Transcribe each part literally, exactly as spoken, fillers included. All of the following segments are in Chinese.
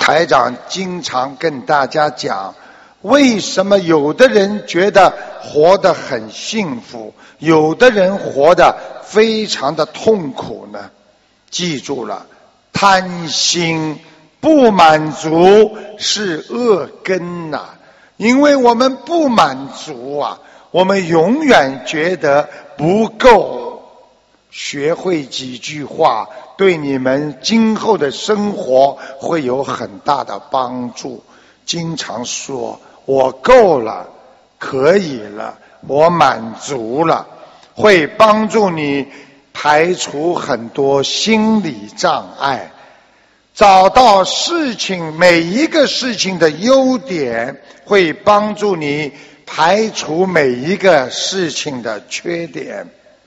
台长经常跟大家讲，为什么有的人觉得活得很幸福，有的人活得非常的痛苦呢？记住了，贪心不满足是恶根呐、啊，因为我们不满足啊，我们永远觉得不够。学会几句话，对你们今后的生活会有很大的帮助。经常说我够了，可以了，我满足了，会帮助你排除很多心理障碍，找到事情每一个事情的优点，会帮助你排除每一个事情的缺点。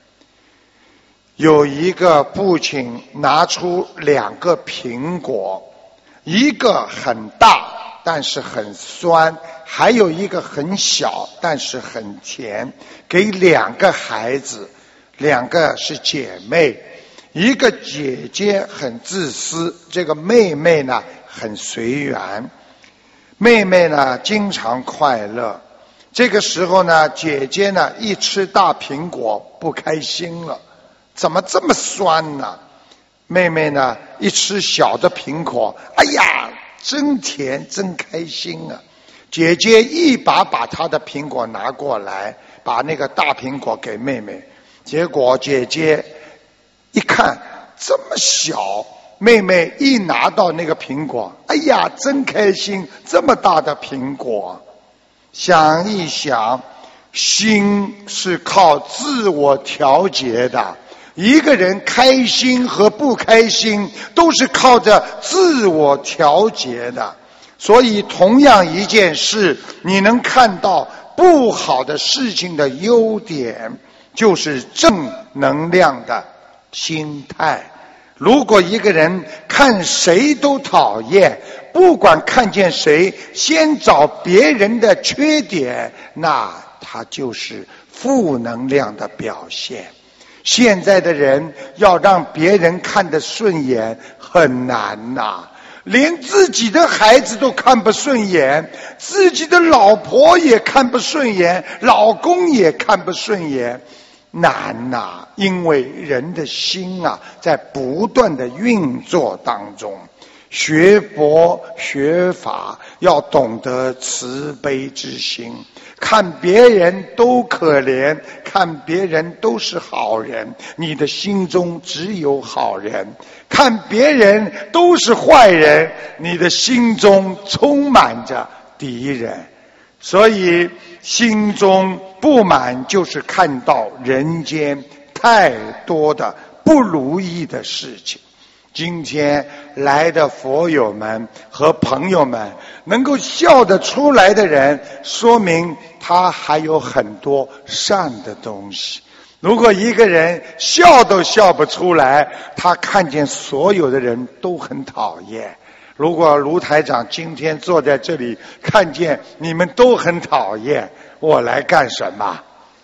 有一个父亲拿出两个苹果，一个很大但是很酸，还有一个很小但是很甜，给两个孩子，两个是姐妹，一个姐姐很自私，这个妹妹呢很随缘。妹妹呢经常快乐，这个时候呢，姐姐呢一吃大苹果不开心了，怎么这么酸呢？妹妹呢一吃小的苹果，哎呀真甜真开心啊。姐姐一把把她的苹果拿过来，把那个大苹果给妹妹，结果姐姐一看这么小，妹妹一拿到那个苹果，哎呀真开心，这么大的苹果。想一想，心是靠自我调节的，一个人开心和不开心都是靠着自我调节的。所以同样一件事，你能看到不好的事情的优点，就是正能量的心态。如果一个人看谁都讨厌，不管看见谁先找别人的缺点，那他就是负能量的表现。现在的人要让别人看得顺眼很难呐、啊，连自己的孩子都看不顺眼，自己的老婆也看不顺眼，老公也看不顺眼，难呐、啊！因为人的心啊，在不断的运作当中。学佛学法要懂得慈悲之心，看别人都可怜，看别人都是好人，你的心中只有好人；看别人都是坏人，你的心中充满着敌人。所以心中不满，就是看到人间太多的不如意的事情。今天来的佛友们和朋友们，能够笑得出来的人，说明他还有很多善的东西。如果一个人笑都笑不出来，他看见所有的人都很讨厌。如果卢台长今天坐在这里，看见你们都很讨厌，我来干什么？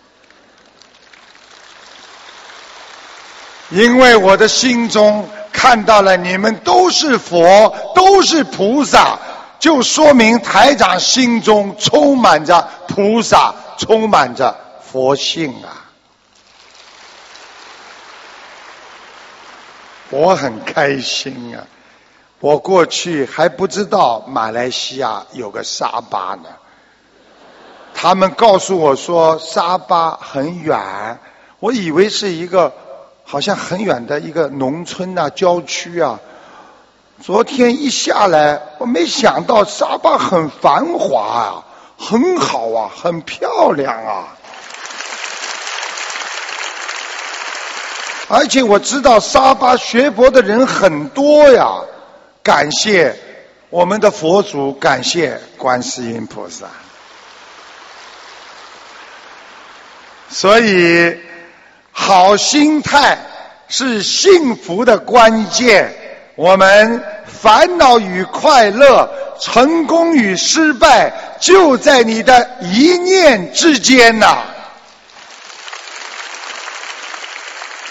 因为我的心中看到了你们都是佛，都是菩萨，就说明台长心中充满着菩萨，充满着佛性啊！我很开心啊！我过去还不知道马来西亚有个沙巴呢，他们告诉我说沙巴很远，我以为是一个好像很远的一个农村啊郊区啊。昨天一下来，我没想到沙巴很繁华啊，很好啊，很漂亮啊。而且我知道沙巴学佛的人很多呀，感谢我们的佛祖，感谢观世音菩萨。所以好心态是幸福的关键。我们烦恼与快乐，成功与失败，就在你的一念之间呐、啊。